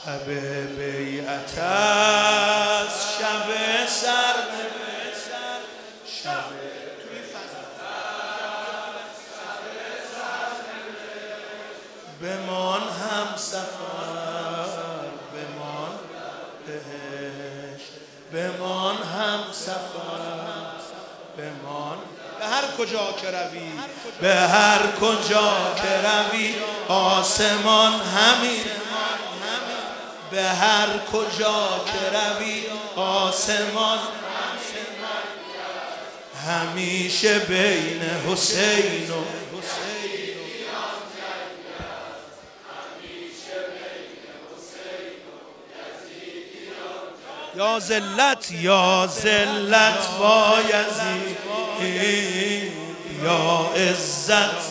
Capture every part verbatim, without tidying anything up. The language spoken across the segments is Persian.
شب بیعت است، شب سرنوشت، شب بمان هم سفر، بمان بهشت، بمان هم سفر، بمان به هر کجا که روی، به هر کجا که روی آسمان همین، به هر کجا که روی آسمان همیشه بین حسین و یا ذلت یا ذلت با یزید، یا عزت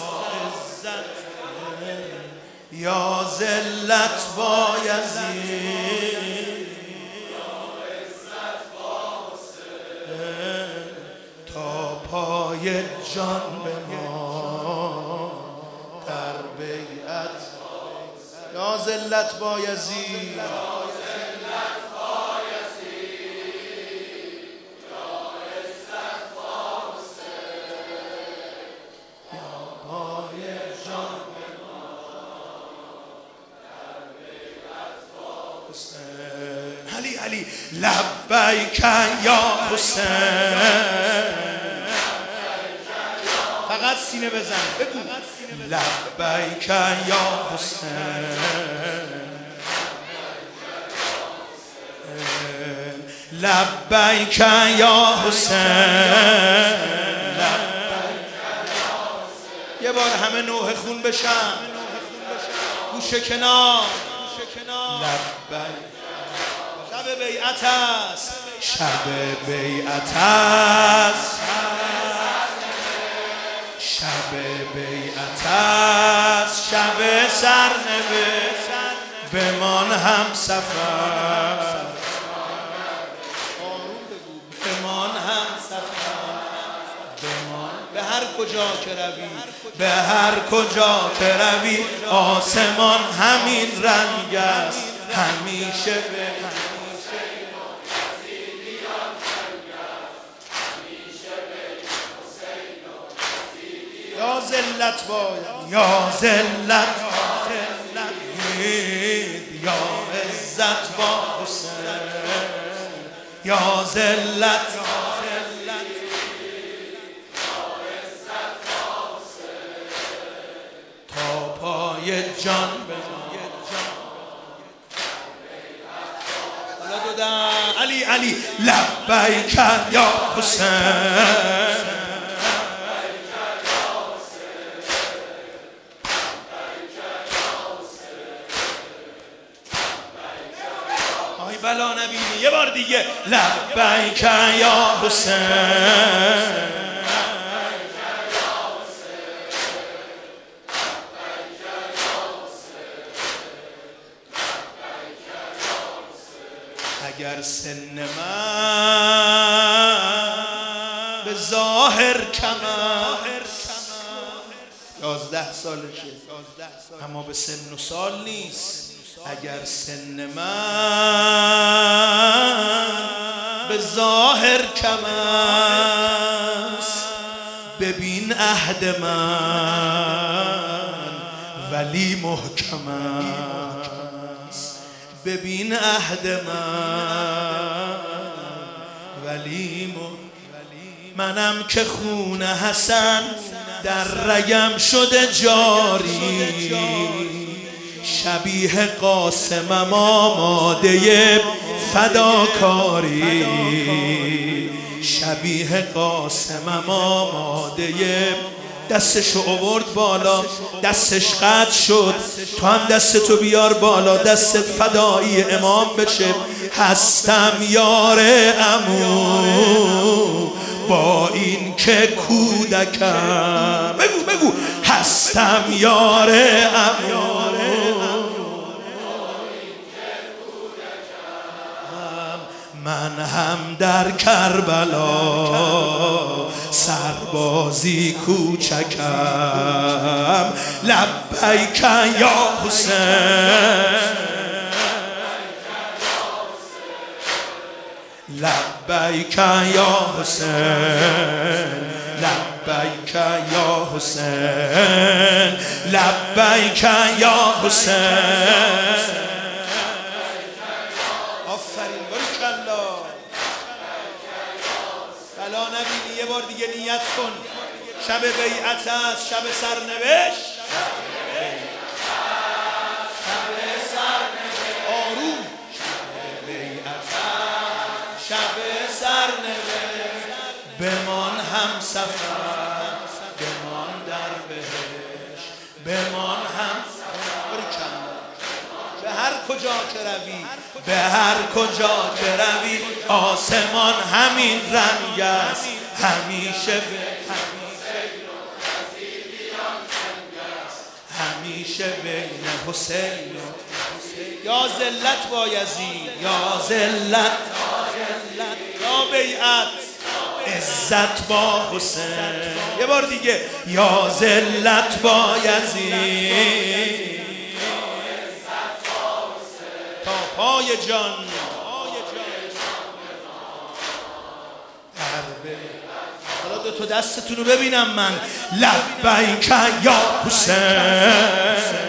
یا ذلت با یزید، تا پای جان بمان در بیعت. یا ذلت با یزید، علی علی لبیک یا حسین. فقط سینه بزن بگو لبیک یا حسین، لبیک یا حسین. یه بار همه نوح خون بشن، گوشه کنار. لبیک شب بیعت است، شب بیعت است، شب بیعت است، شب سرنوشت، بمان هم سفر، بمان هم سفر، بمان به هر کجا که روی، به هر کجا که روی آسمان همین رنگ است، همیشه به یا ذلت با یا ذلت یا عزت با حسین، یا ذلت تا پای جان علی علی لبیک یا حسین. آی بلا نبینی یه بار دیگه لبیک یا حسین. اگر سن من به ظاهر کمه، یازده سالشه اما به سن و سال نیست. اگر سن من به ظاهر کم است، ببین عهد من ولی محکم است، ببین عهد من ولی محکم. منم که خون حسن در رگم شده جاری، شبیه قاسمم آماده فداکاری، شبیه قاسمم آماده. دستشو آورد بالا، دستش قطع شد، تو هم دستتو بیار بالا، دستت فدایی امام بشه. هستم یار عمو با این که کودکم، بگو بگو هستم یار عمو من هم در کربلا سربازی کوچکم. لبیک یا حسین، لبیک یا حسین لبیک یا حسین لبیک یا حسین. آفرین باریکالله. بلا نبینی یه بار دیگه نیت کن. شب بیعت است، شب سرنوشت. شب سرنوشت آروم. شب بیعت شب سرنوشت. بمان هم سفر بمان در بهشت بمان هم سفر. به هر کجا که روی به هر کجا که روی آسمان همین رنگ است همیشه به همیشه بین حسین یا ذلت با یزید یا ذلت یا بیعت عزت با حسین. یه بار دیگه یا ذلت با یزید تا پای جان. حالا دو تا دستتون رو ببینم من. لبیک یا حسین